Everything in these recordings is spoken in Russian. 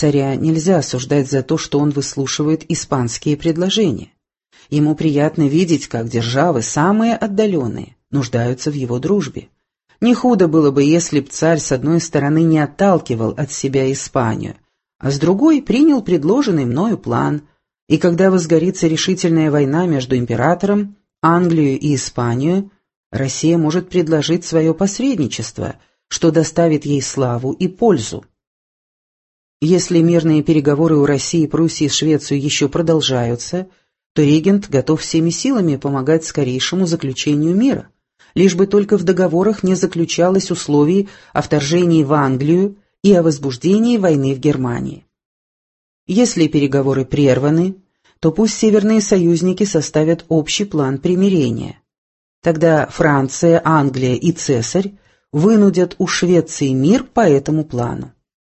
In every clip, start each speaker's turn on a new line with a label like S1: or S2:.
S1: Царя нельзя осуждать за то, что он выслушивает испанские предложения. Ему приятно видеть, как державы, самые отдаленные, нуждаются в его дружбе. Не худо было бы, если б царь с одной стороны не отталкивал от себя Испанию, а с другой принял предложенный мною план, и когда возгорится решительная война между императором, Англией и Испанию, Россия может предложить свое посредничество, что доставит ей славу и пользу. Если мирные переговоры у России, Пруссии и Швеции еще продолжаются, то регент готов всеми силами помогать скорейшему заключению мира, лишь бы только в договорах не заключалось условий о вторжении в Англию и о возбуждении войны в Германии. Если переговоры прерваны, то пусть северные союзники составят общий план примирения. Тогда Франция, Англия и Цесарь вынудят у Швеции мир по этому плану.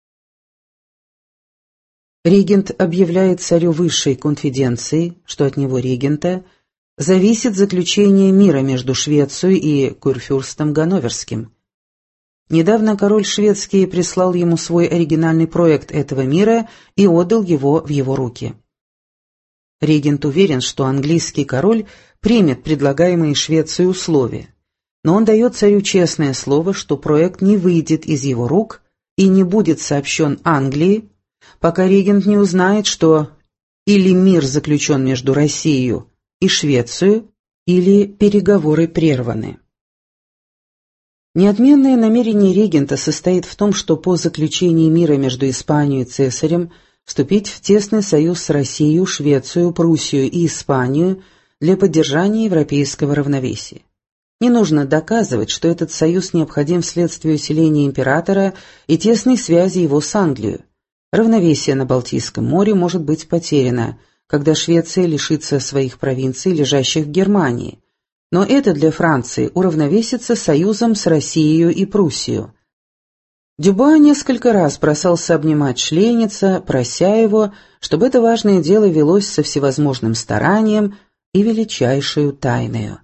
S1: Регент объявляет царю высшей конфиденции, что от него, регента, зависит заключение мира между Швецией и курфюрстом Ганноверским. Недавно король шведский прислал ему свой оригинальный проект этого мира и отдал его в его руки. Регент уверен, что английский король примет предлагаемые Швецией условия, но он дает царю честное слово, что проект не выйдет из его рук и не будет сообщен Англии, пока регент не узнает, что или мир заключен между Россией и Швецией, или переговоры прерваны. Неотменное намерение регента состоит в том, что по заключении мира между Испанией и Цесарем вступить в тесный союз с Россией, Швецией, Пруссией и Испанией для поддержания европейского равновесия. Не нужно доказывать, что этот союз необходим вследствие усиления императора и тесной связи его с Англией. Равновесие на Балтийском море может быть потеряно, когда Швеция лишится своих провинций, лежащих в Германии. Но это для Франции уравновесится союзом с Россией и Пруссией. Дюбуа несколько раз бросался обнимать Шлейница, прося его, чтобы это важное дело велось со всевозможным старанием и величайшую тайною.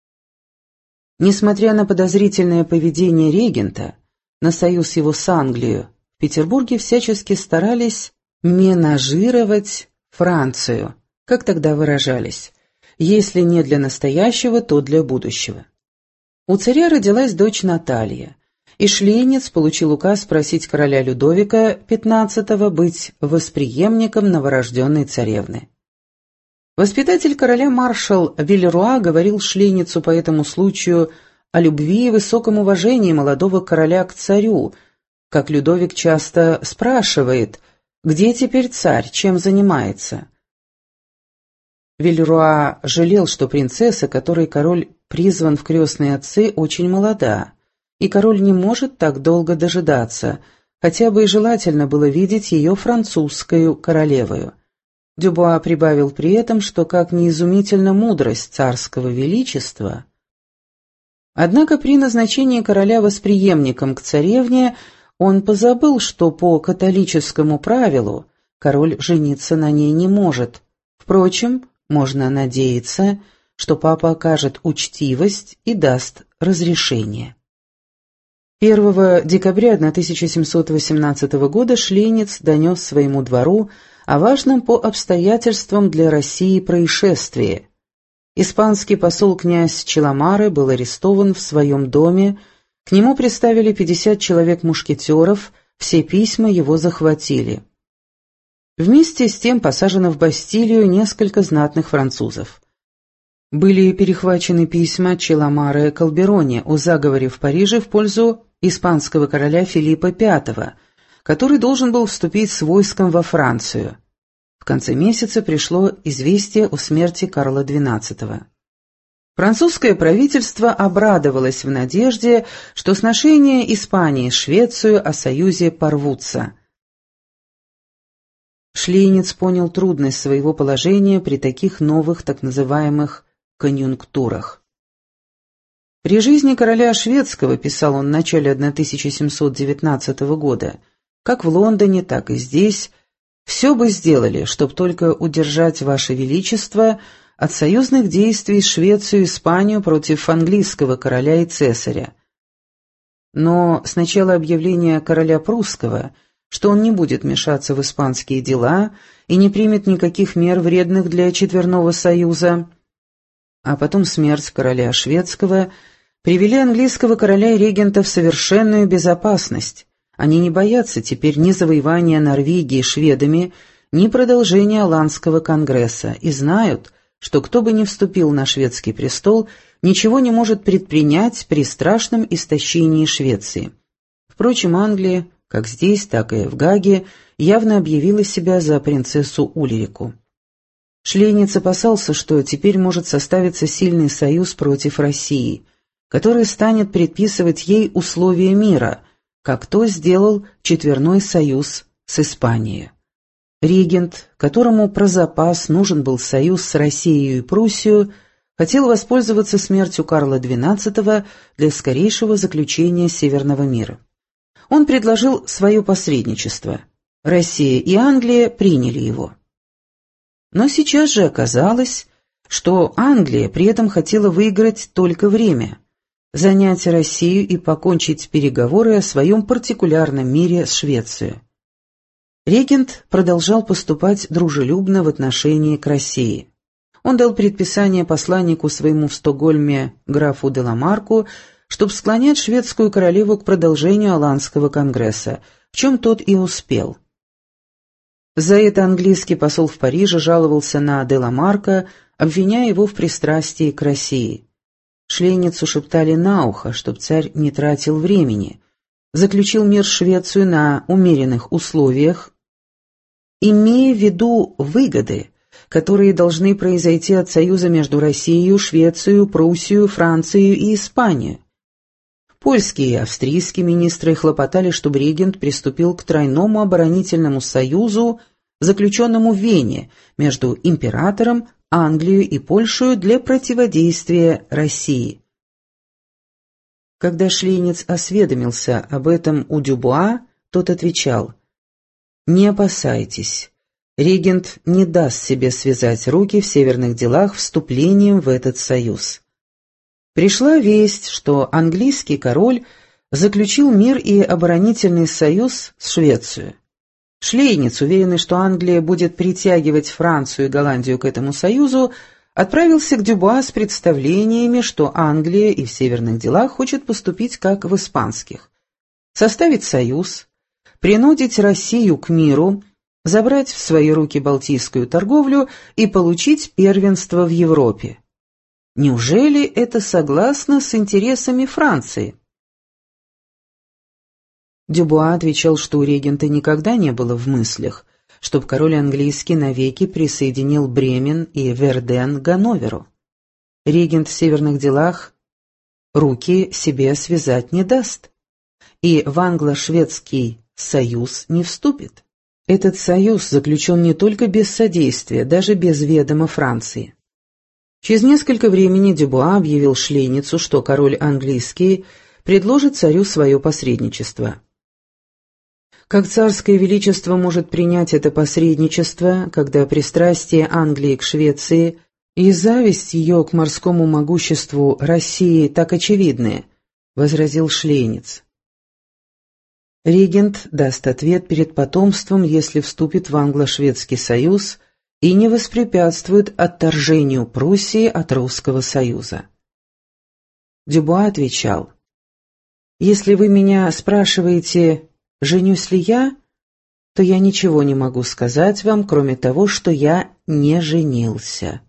S1: Несмотря на подозрительное поведение регента, на союз его с Англией, в Петербурге всячески старались менажировать Францию, как тогда выражались, если не для настоящего, то для будущего. У царя родилась дочь Наталья, и Шлейниц получил указ просить короля Людовика XV быть восприемником новорожденной царевны. Воспитатель короля маршал Вильеруа говорил Шлейницу по этому случаю о любви и высоком уважении молодого короля к царю, как Людовик часто спрашивает, где теперь царь, чем занимается. Вильеруа жалел, что принцесса, которой король призван в крестные отцы, очень молода, и король не может так долго дожидаться, хотя бы и желательно было видеть ее французскую королевою. Дюбуа прибавил при этом, что как неизумительна мудрость царского величества. Однако при назначении короля восприемником к царевне он позабыл, что по католическому правилу король жениться на ней не может. Впрочем, можно надеяться, что папа окажет учтивость и даст разрешение. 1 декабря 1718 года Шлейниц донес своему двору о важном по обстоятельствам для России происшествии. Испанский посол князь Челомаре был арестован в своем доме, к нему приставили 50 человек-мушкетеров, все письма его захватили. Вместе с тем посажено в Бастилию несколько знатных французов. Были перехвачены письма Челомаре Калбероне о заговоре в Париже в пользу испанского короля Филиппа V, который должен был вступить с войском во Францию. В конце месяца пришло известие о смерти Карла XII. Французское правительство обрадовалось в надежде, что сношения Испании с Швецией о союзе порвутся. Шлейниц понял трудность своего положения при таких новых так называемых конъюнктурах. При жизни короля шведского, писал он в начале 1719 года, как в Лондоне, так и здесь, все бы сделали, чтоб только удержать ваше величество от союзных действий с Швецией и Испанию против английского короля и цесаря. Но с начала объявления короля прусского что он не будет мешаться в испанские дела и не примет никаких мер, вредных для Четверного Союза. А потом смерть короля шведского привели английского короля и регента в совершенную безопасность. Они не боятся теперь ни завоевания Норвегии шведами, ни продолжения Оландского конгресса, и знают, что кто бы ни вступил на шведский престол, ничего не может предпринять при страшном истощении Швеции. Впрочем, Англия, как здесь, так и в Гааге, явно объявила себя за принцессу Ульрику. Шлейниц опасался, что теперь может составиться сильный союз против России, который станет предписывать ей условия мира, как то сделал Четверной союз с Испанией. Регент, которому про запас нужен был союз с Россией и Пруссией, хотел воспользоваться смертью Карла XII для скорейшего заключения Северного мира. Он предложил свое посредничество. Россия и Англия приняли его. Но сейчас же оказалось, что Англия при этом хотела выиграть только время, занять Россию и покончить переговоры о своем партикулярном мире с Швецией. Регент продолжал поступать дружелюбно в отношении к России. Он дал предписание посланнику своему в Стокгольме графу де ла Марку, чтобы склонять шведскую королеву к продолжению Оландского конгресса, в чем тот и успел. За это английский посол в Париже жаловался на де ла Марка, обвиняя его в пристрастии к России. Шлейницу шептали на ухо, чтоб царь не тратил времени, заключил мир с Швецией на умеренных условиях, имея в виду выгоды, которые должны произойти от союза между Россией, Швецией, Пруссией, Францией и Испанией. Польские и австрийские министры хлопотали, чтобы регент приступил к тройному оборонительному союзу, заключенному в Вене между императором, Англией и Польшей для противодействия России. Когда Шлейниц осведомился об этом у Дюбуа, тот отвечал: «Не опасайтесь, регент не даст себе связать руки в северных делах вступлением в этот союз». Пришла весть, что английский король заключил мир и оборонительный союз с Швецией. Шлейниц, уверенный, что Англия будет притягивать Францию и Голландию к этому союзу, отправился к Дюбуа с представлениями, что Англия и в северных делах хочет поступить как в испанских. Составить союз, принудить Россию к миру, забрать в свои руки балтийскую торговлю и получить первенство в Европе. Неужели это согласно с интересами Франции? Дюбуа отвечал, что у регента никогда не было в мыслях, чтобы король английский навеки присоединил Бремен и Верден к Ганноверу. Регент в северных делах руки себе связать не даст, и в англо-шведский союз не вступит. Этот союз заключен не только без содействия, даже без ведома Франции. Через несколько времени Дюбуа объявил Шлейницу, что король английский предложит царю свое посредничество. Как царское величество может принять это посредничество, когда пристрастие Англии к Швеции и зависть ее к морскому могуществу России так очевидны, — возразил Шлейниц. Регент даст ответ перед потомством, если вступит в англо-шведский союз и не воспрепятствует отторжению Пруссии от Русского союза. Дюбуа отвечал: «Если вы меня спрашиваете, женюсь ли я, то я ничего не могу сказать вам, кроме того, что я не женился».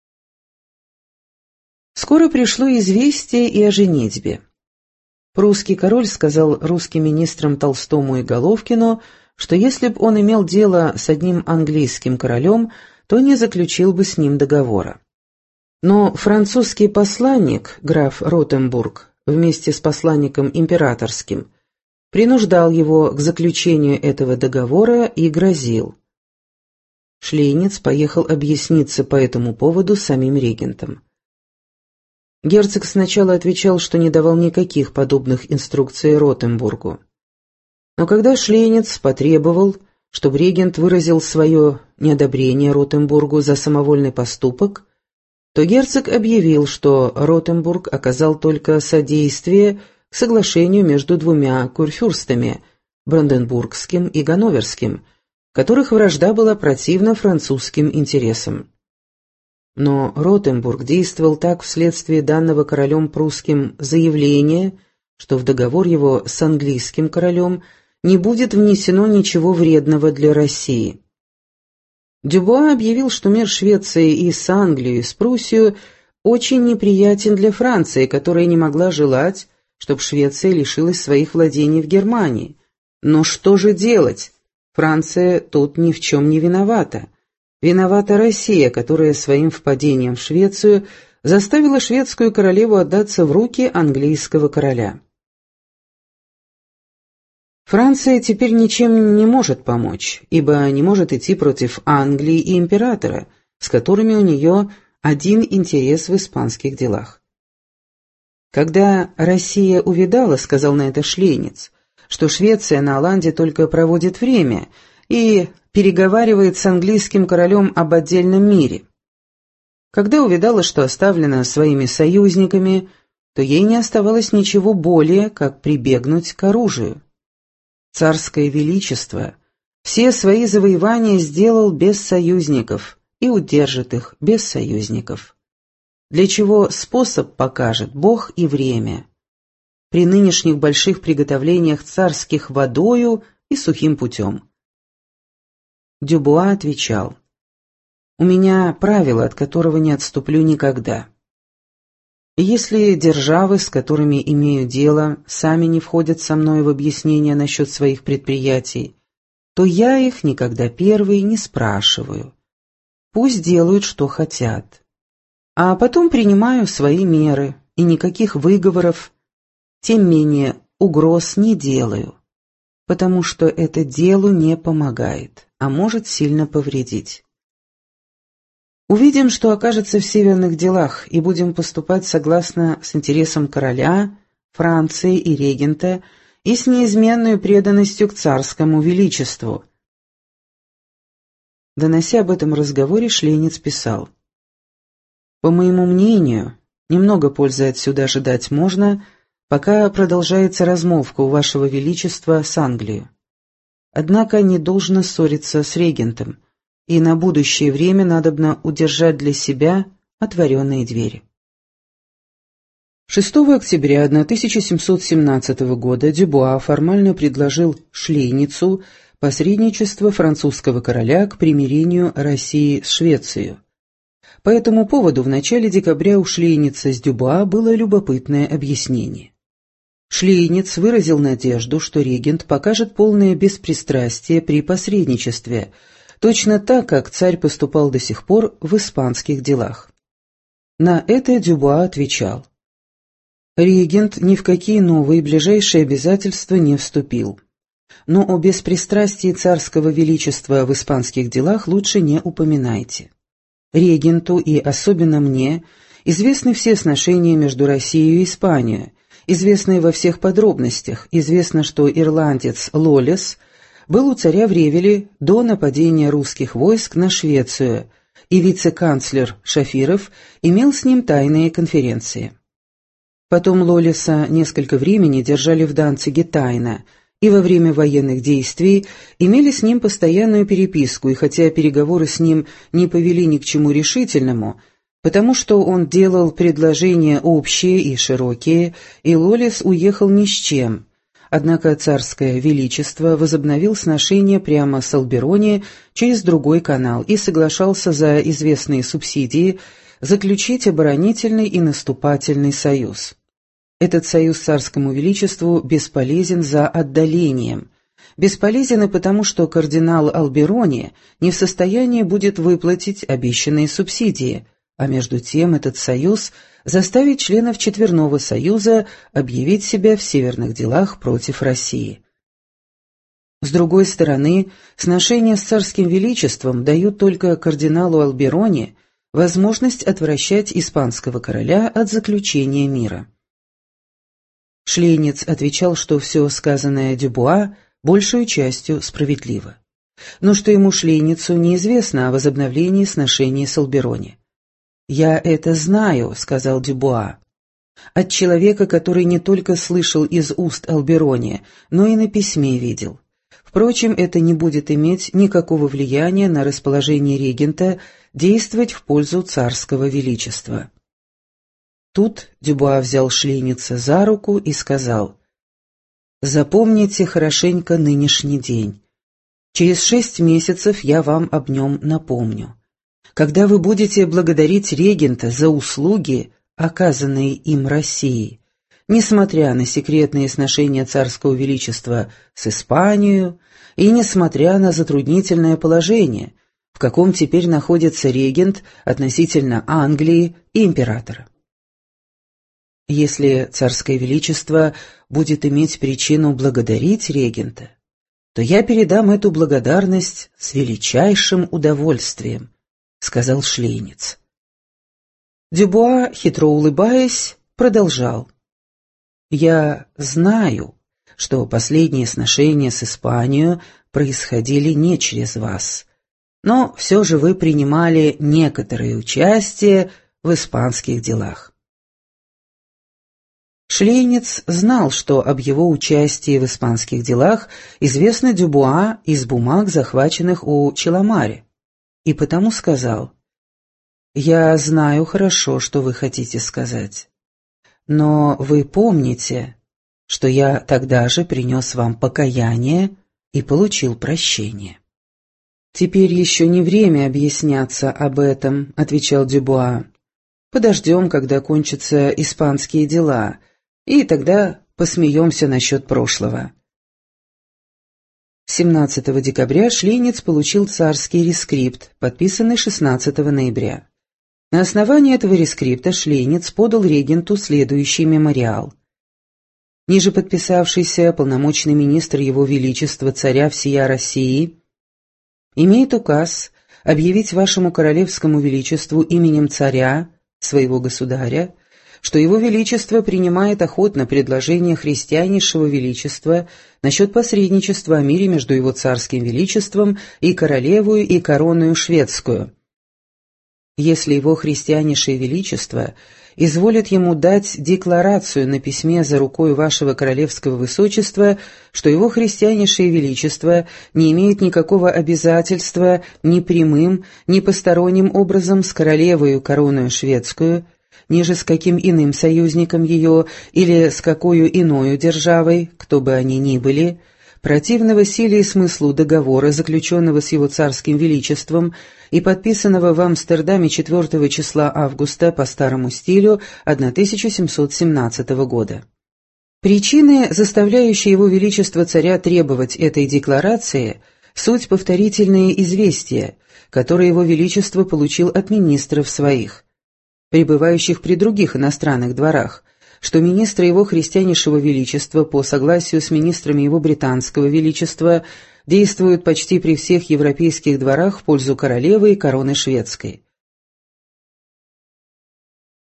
S1: Скоро пришло известие и о женитьбе. Прусский король сказал русским министрам Толстому и Головкину, что если бы он имел дело с одним английским королем, то не заключил бы с ним договора. Но французский посланник, граф Ротенбург, вместе с посланником императорским, принуждал его к заключению этого договора и грозил. Шлейниц поехал объясниться по этому поводу с самим регентом. Герцог сначала отвечал, что не давал никаких подобных инструкций Ротенбургу. Но когда Шлейниц потребовал, чтобы регент выразил свое неодобрение Ротенбургу за самовольный поступок, то герцог объявил, что Ротенбург оказал только содействие к соглашению между двумя курфюрстами, Бранденбургским и Ганноверским, которых вражда была противна французским интересам. Но Ротенбург действовал так вследствие данного королем прусским заявления, что в договор его с английским королем не будет внесено ничего вредного для России. Дюбуа объявил, что мир Швеции и с Англией, и с Пруссией очень неприятен для Франции, которая не могла желать, чтобы Швеция лишилась своих владений в Германии. Но что же делать? Франция тут ни в чем не виновата. Виновата Россия, которая своим впадением в Швецию заставила шведскую королеву отдаться в руки английского короля. Франция теперь ничем не может помочь, ибо не может идти против Англии и императора, с которыми у нее один интерес в испанских делах. Когда Россия увидала, сказал на это Шлейниц, что Швеция на Оланде только проводит время и переговаривает с английским королем об отдельном мире. Когда увидала, что оставлена своими союзниками, то ей не оставалось ничего более, как прибегнуть к оружию. Царское величество все свои завоевания сделал без союзников и удержит их без союзников. Для чего способ покажет Бог и время. При нынешних больших приготовлениях царских водою и сухим путем. Дюбуа отвечал: «У меня правило, от которого не отступлю никогда. И если державы, с которыми имею дело, сами не входят со мной в объяснения насчет своих предприятий, то я их никогда первый не спрашиваю. Пусть делают, что хотят. А потом принимаю свои меры, и никаких выговоров, тем менее угроз не делаю, потому что это делу не помогает, а может сильно повредить. Увидим, что окажется в северных делах, и будем поступать согласно с интересом короля, Франции и регента и с неизменной преданностью к царскому величеству». Донося об этом разговоре, Шлейниц писал: «По моему мнению, немного пользы отсюда ожидать можно, пока продолжается размолвка у вашего величества с Англией. Однако не должно ссориться с регентом, и на будущее время надобно удержать для себя отворенные двери». 6 октября 1717 года Дюбуа формально предложил Шлейницу посредничество французского короля к примирению России с Швецией. По этому поводу в начале декабря у Шлейница с Дюбуа было любопытное объяснение. Шлейниц выразил надежду, что регент покажет полное беспристрастие при посредничестве, точно так, как царь поступал до сих пор в испанских делах. На это Дюбуа отвечал: «Регент ни в какие новые ближайшие обязательства не вступил. Но о беспристрастии царского величества в испанских делах лучше не упоминайте. Регенту и особенно мне известны все сношения между Россией и Испанией, известны во всех подробностях, известно, что ирландец Лоллес был у царя в Ревеле до нападения русских войск на Швецию, и вице-канцлер Шафиров имел с ним тайные конференции. Потом Лоллеса несколько времени держали в Данциге тайно, и во время военных действий имели с ним постоянную переписку, и хотя переговоры с ним не повели ни к чему решительному, потому что он делал предложения общие и широкие, и Лоллес уехал ни с чем, однако царское величество возобновил сношение прямо с Алберони через другой канал и соглашался за известные субсидии заключить оборонительный и наступательный союз. Этот союз царскому величеству бесполезен за отдалением. Бесполезен и потому, что кардинал Алберони не в состоянии будет выплатить обещанные субсидии, а между тем этот союз заставит членов Четверного союза объявить себя в северных делах против России. С другой стороны, сношения с царским величеством дают только кардиналу Алберони возможность отвращать испанского короля от заключения мира. Шлейниц отвечал, что все сказанное Дюбуа большую частью справедливо, но что ему Шлейницу неизвестно о возобновлении сношений с Алберони. «Я это знаю», — сказал Дюбуа. от человека, который не только слышал из уст Алберони, но и на письме видел. Впрочем, это не будет иметь никакого влияния на расположение регента действовать в пользу царского величества. Тут Дюбуа взял Шлейница за руку и сказал: «Запомните хорошенько нынешний день. Через 6 месяцев я вам об нем напомню. Когда вы будете благодарить регента за услуги, оказанные им России, несмотря на секретные сношения царского величества с Испанией и несмотря на затруднительное положение, в каком теперь находится регент относительно Англии и императора. Если царское величество будет иметь причину благодарить регента, то я передам эту благодарность с величайшим удовольствием», — сказал Шлейниц. Дюбуа, хитро улыбаясь, продолжал: «Я знаю, что последние сношения с Испанией происходили не через вас, но все же вы принимали некоторое участие в испанских делах». Шлейниц знал, что об его участии в испанских делах известно Дюбуа из бумаг, захваченных у Челомари, и потому сказал: «Я знаю хорошо, что вы хотите сказать, но вы помните, что я тогда же принес вам покаяние и получил прощение». «Теперь еще не время объясняться об этом», — отвечал Дюбуа. «Подождем, когда кончатся испанские дела, и тогда посмеемся насчет прошлого». 17 декабря Шлейниц получил царский рескрипт, подписанный 16 ноября. На основании этого рескрипта Шлейниц подал регенту следующий мемориал. Ниже подписавшийся полномочный министр Его Величества царя всея России имеет указ объявить вашему королевскому величеству именем царя, своего государя, что Его Величество принимает охотно предложение христианнейшего величества насчет посредничества о мире между Его царским величеством и королевою и короною шведскую. Если Его христианнейшее величество изволит ему дать декларацию на письме за рукой вашего королевского высочества, что Его христианнейшее величество не имеет никакого обязательства ни прямым, ни посторонним образом с королевою короною шведскую, ниже с каким иным союзником ее или с какою иною державой, кто бы они ни были, противного силе и смыслу договора, заключенного с его царским величеством и подписанного в Амстердаме 4 числа августа по старому стилю 1717 года. Причины, заставляющие его величество царя требовать этой декларации, суть повторительные известия, которые его величество получил от министров своих, пребывающих при других иностранных дворах, что министры его христианнейшего величества по согласию с министрами его британского величества действуют почти при всех европейских дворах в пользу королевы и короны шведской.